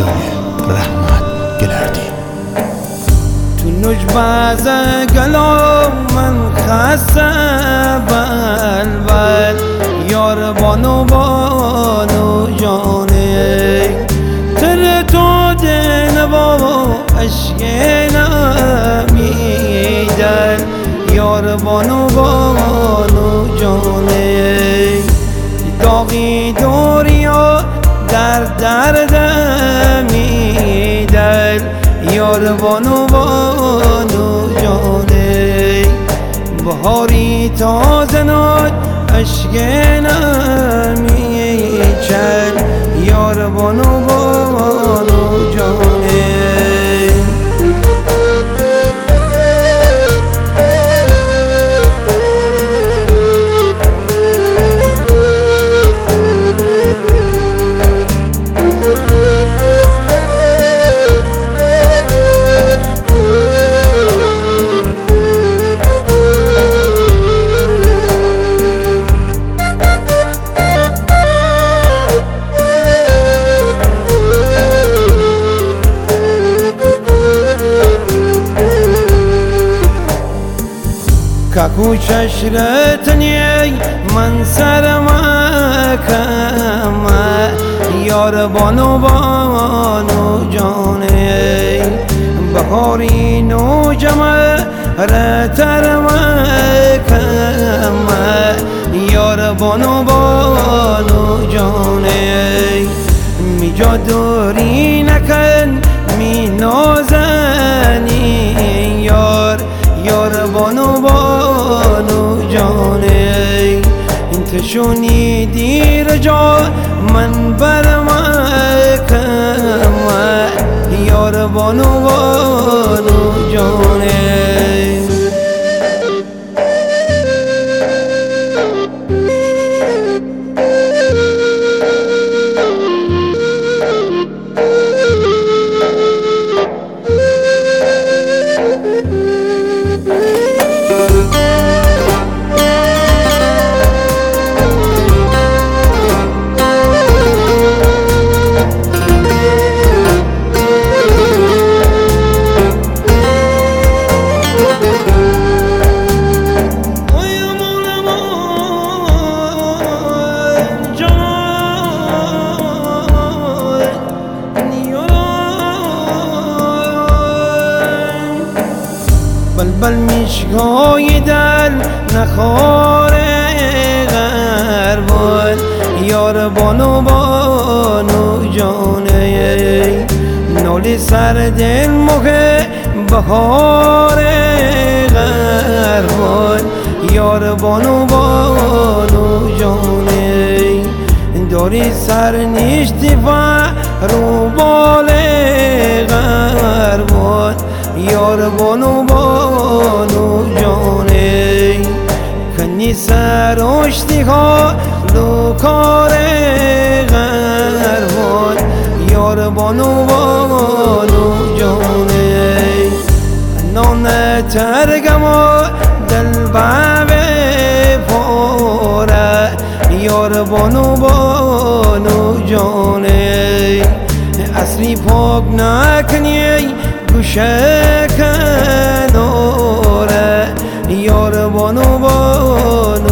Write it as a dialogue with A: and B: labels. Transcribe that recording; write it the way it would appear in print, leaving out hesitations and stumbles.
A: رحمت گلردی.
B: تو نجبز گلو من خسته بلبل یار بانو جانه تر تو دن با عشق نمیدن یار بانو جانه داغی دوریا در درد میدن یار بانو جانه بهاری تازه ناد عشق نمیچن یار بانو جانه کاکو چشرتنی من سرم کم یار بانو جانه بهاری نو جمع رترم کم یار بانو جانه می جادوری نکن می نازنی یار بانو جانه انت شنیدی رجا من برمکم یار بانو جانه بلبل میشگای دل نخواره غربال یار بانو جانه نالی سر دل موقع بهار غربال یار بانو جانه داری سر نیشتی و رو بال غربال یار بانو جانه کنی سرشتی ها لو کار غربال یار بانو جانه نان ترگم و دل بابه پاره یار بانو جانه اصلی پاک نکنی گوشه کناره یار بانو